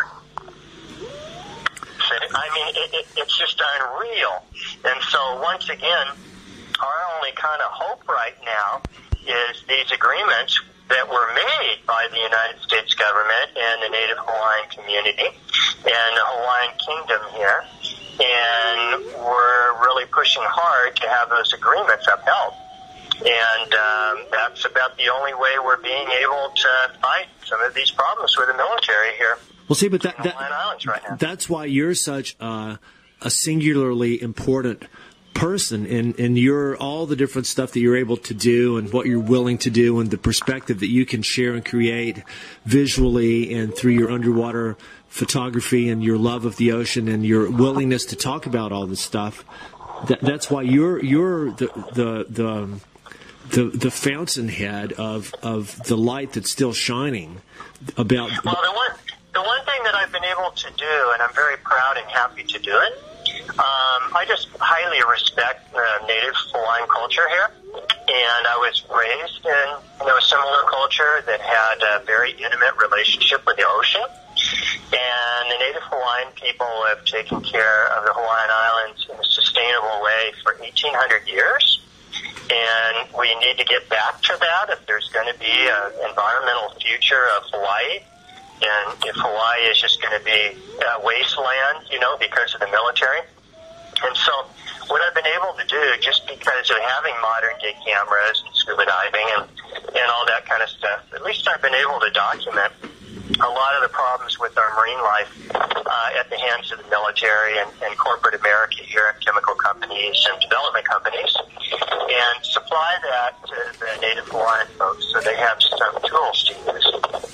B: So, I mean, it's just unreal. And so, once again, our only kind of hope right now is these agreements that were made by the United States government and the Native Hawaiian community and the Hawaiian kingdom here. And we're really pushing hard to have those agreements upheld. And that's about the only way we're being able to fight some of these problems with the military here.
A: Well, see, but
B: that's
A: why you're such a singularly important person in your all the different stuff that you're able to do and what you're willing to do and the perspective that you can share and create visually and through your underwater photography and your love of the ocean and your willingness to talk about all this stuff. That's why you're the fountainhead of the light that's still shining about.
B: Well, the one thing that I've been able to do, and I'm very proud and happy to do it. I just highly respect the Native Hawaiian culture here. And I was raised in, a similar culture that had a very intimate relationship with the ocean. And the Native Hawaiian people have taken care of the Hawaiian Islands in a sustainable way for 1,800 years. And we need to get back to that if there's going to be an environmental future of Hawaii. And if Hawaii is just going to be a wasteland, because of the military. And so what I've been able to do, just because of having modern-day cameras and scuba diving and all that kind of stuff, at least I've been able to document a lot of the problems with our marine life at the hands of the military and corporate America here, chemical companies and development companies, and supply that to the Native Hawaiian folks so they have some tools to use.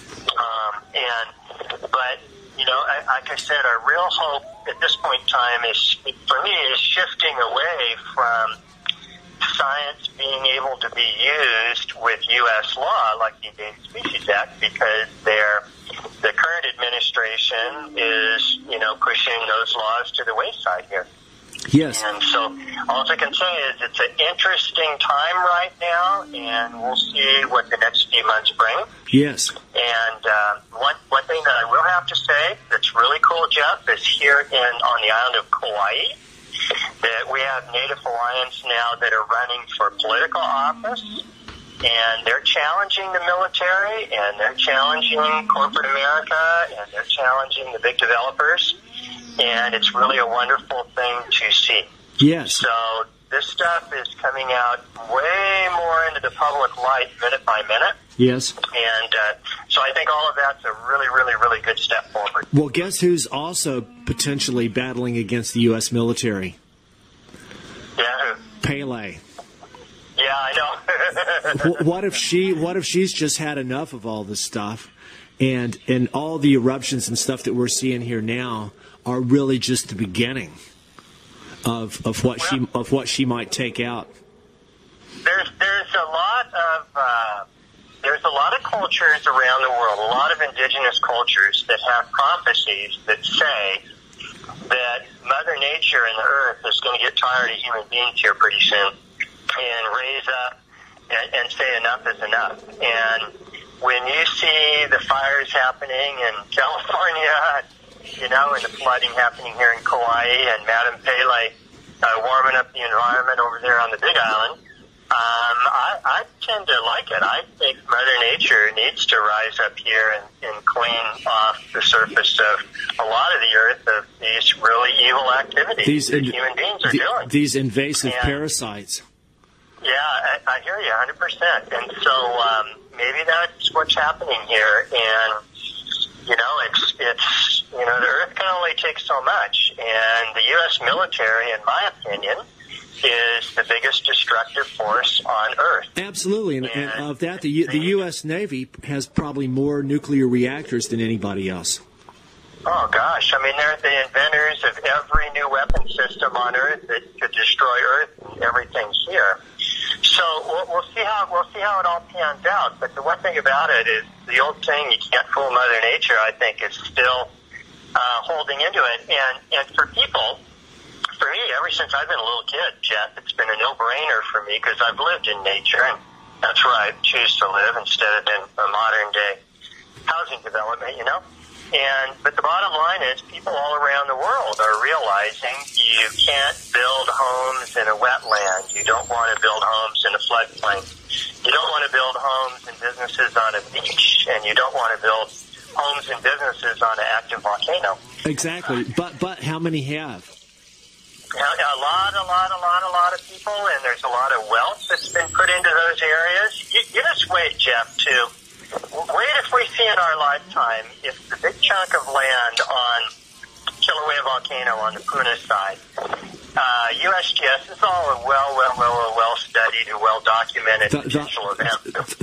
B: But like I said, our real hope at this point in time is shifting away from science being able to be used with U.S. law, like the Endangered Species Act, because the current administration is, pushing those laws to the wayside here.
A: Yes.
B: And so all I can say is it's an interesting time right now, and we'll see what the next few months bring.
A: Yes.
B: And one thing that I will have to say that's really cool, Jeff, is here on the island of Kauai, that we have Native Hawaiians now that are running for political office, and they're challenging the military, and they're challenging corporate America, and they're challenging the big developers, and it's really a wonderful thing to see.
A: Yes.
B: So this stuff is coming out way more into the public light minute by minute.
A: Yes.
B: And so I think all of that's a really, really, really good step forward.
A: Well, guess who's also potentially battling against the U.S. military?
B: Yeah.
A: Pele.
B: Yeah, I know.
A: What if she's just had enough of all this stuff, and all the eruptions and stuff that we're seeing here now are really just the beginning of what she might take out.
B: There's a lot of cultures around the world, a lot of indigenous cultures that have prophecies that say that Mother Nature and the Earth is going to get tired of human beings here pretty soon and raise up and say enough is enough. And when you see the fires happening in California, and the flooding happening here in Kauai, and Madame Pele warming up the environment over there on the Big Island, I tend to like it. I think Mother Nature needs to rise up here and clean off the surface of a lot of the Earth of these really evil activities that human beings are doing.
A: These invasive parasites.
B: Yeah, I hear you 100%. And so maybe that's what's happening here. And, it's the Earth can only take so much. And the U.S. military, in my opinion, is the biggest destructive force on Earth.
A: Absolutely. And of that, the U.S. Navy has probably more nuclear reactors than anybody else.
B: Oh, gosh. I mean, they're the inventors of every new weapon system on Earth that could destroy Earth and everything's here. So we'll see how it all pans out. But the one thing about it is the old saying, you can't fool Mother Nature, I think, is still holding into it. And for people, for me, ever since I've been a little kid, Jeff, it's been a no-brainer for me because I've lived in nature, and that's where I choose to live instead of in a modern-day housing development, But the bottom line is people all around the world are realizing you can't build homes in a wetland. You don't want to build homes in a floodplain. You don't want to build homes and businesses on a beach, and you don't want to build homes and businesses on an active volcano.
A: Exactly. But how many have?
B: A lot of people, and there's a lot of wealth that's been put into those areas. You just wait, Jeff, too. Wait if we see in our lifetime if the big chunk of land on Kilauea Volcano on the Puna side, USGS is all a well-studied and well-documented potential event.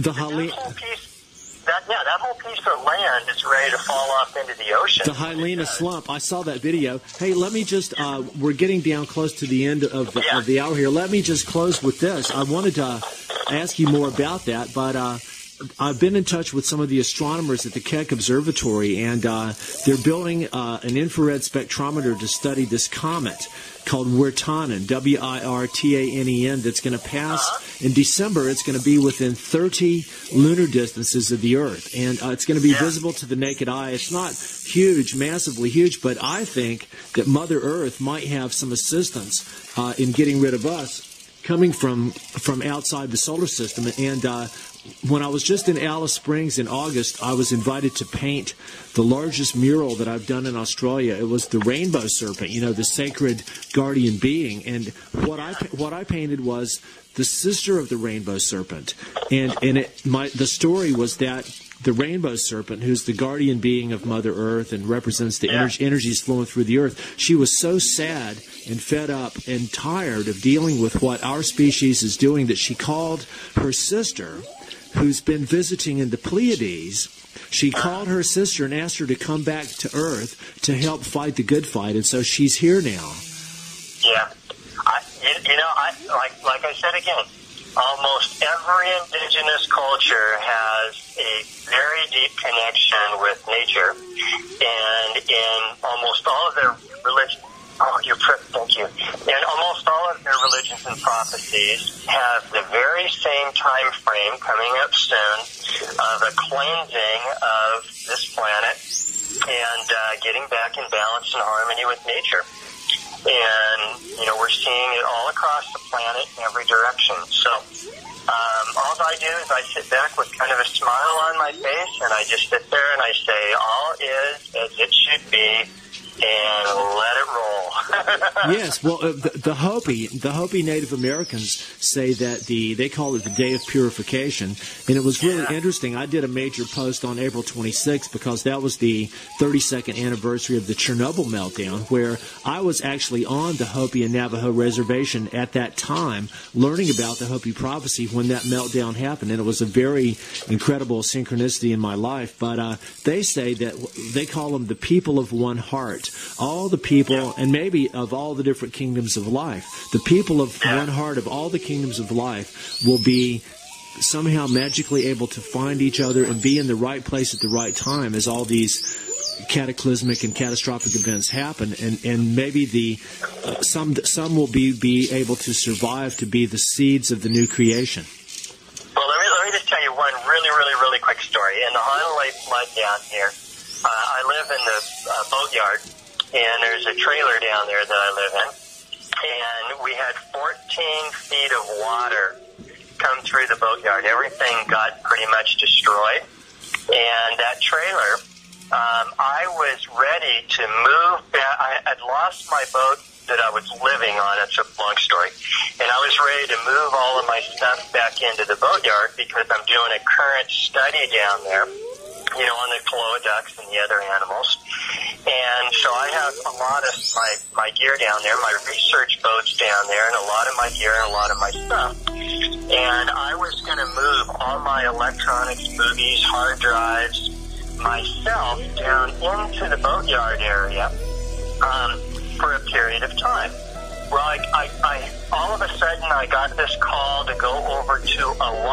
B: That whole piece of land is ready to fall off into the ocean.
A: The Helena Slump. I saw that video. Hey, let me just, we're getting down close to the end of the hour here. Let me just close with this. I wanted to ask you more about that, but I've been in touch with some of the astronomers at the Keck Observatory, and they're building an infrared spectrometer to study this comet called Wirtanen, Wirtanen, that's going to pass in December. It's going to be within 30 lunar distances of the Earth, and it's going to be visible to the naked eye. It's not huge, massively huge, but I think that Mother Earth might have some assistance in getting rid of us coming from outside the solar system. And when I was just in Alice Springs in August, I was invited to paint the largest mural that I've done in Australia. It was the rainbow serpent, the sacred guardian being. And what I painted was the sister of the rainbow serpent. And the story was that the rainbow serpent, who's the guardian being of Mother Earth and represents the energies flowing through the Earth, she was so sad and fed up and tired of dealing with what our species is doing that she called her sister, who's been visiting in the Pleiades. She called her sister and asked her to come back to Earth to help fight the good fight, and so she's here now.
B: Yeah. Like I said again, almost every indigenous culture has a very deep connection with nature, and in almost all of their religions, thank you. And almost all of their religions and prophecies have the very same time frame coming up soon of a cleansing of this planet and getting back in balance and harmony with nature. And, we're seeing it all across the planet in every direction. So all I do is I sit back with kind of a smile on my face, and I just sit there and I say, all is as it should be, and let it roll.
A: Yes, well, the Hopi Native Americans say that they call it the Day of Purification, and it was really interesting. I did a major post on April 26th because that was the 32nd anniversary of the Chernobyl meltdown, where I was actually on the Hopi and Navajo reservation at that time, learning about the Hopi prophecy when that meltdown happened, and it was a very incredible synchronicity in my life. But they say that they call them the people of one heart. All the people, and maybe of all the different kingdoms of life, the people of one heart of all the kingdoms of life will be somehow magically able to find each other and be in the right place at the right time as all these cataclysmic and catastrophic events happen, and maybe some will be able to survive to be the seeds of the new creation.
B: Well, let me just tell you one really quick story. In the Honolulu flood down here, I live in the boatyard, and there's a trailer down there that I live in, and we had 14 feet of water come through the boatyard. Everything got pretty much destroyed, and that trailer, I was ready to move back. I had lost my boat that I was living on. It's a long story, and I was ready to move all of my stuff back into the boatyard because I'm doing a current study down there, on the Koloa ducks and the other animals. And so I have a lot of my gear down there, my research boats down there, and a lot of my gear and a lot of my stuff. And I was going to move all my electronics, movies, hard drives, myself down into the boatyard area for a period of time. Well, I all of a sudden I got this call to go over to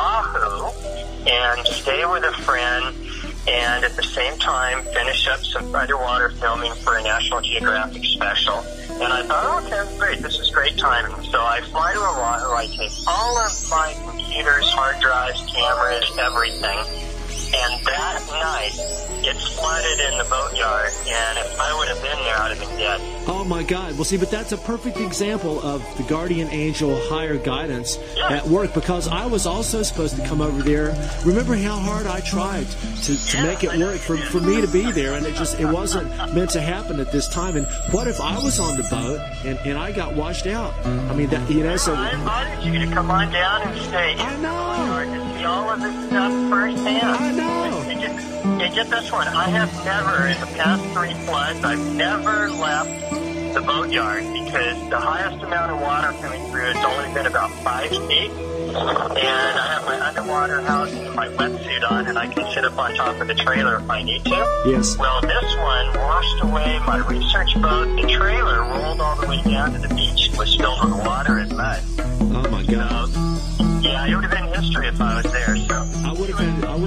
B: Oahu and stay with a friend, and at the same time finish up some underwater filming for a National Geographic special. And I thought, okay, great, this is great timing. So I fly to Oahu, I take all of my computers, hard drives, cameras, everything, and that night it's flooded in the boatyard, and if I would have been there, I'd have been dead.
A: Oh my God. Well, see, but that's a perfect example of the guardian angel higher guidance at work, because I was also supposed to come over there. Remember how hard I tried to make it work for me to be there, and it wasn't meant to happen at this time. And what if I was on the boat and I got washed out? I mean, so
B: I invited you to come on down and stay.
A: I know.
B: To see all of this stuff firsthand.
A: I know.
B: And get this one. I have never, in the past 3 floods, I've never left the boatyard because the highest amount of water coming through has only been about 5 feet. And I have my underwater housing and my wetsuit on, and I can sit up on top of the trailer if I need to.
A: Yes.
B: Well, this one washed away my research boat. The trailer rolled all the way down to the beach and was filled with water and mud.
A: Oh, my God.
B: Yeah, it would have been history if I was there. So
A: I would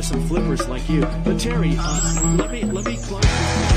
A: some flippers like you. But Terry, let me close.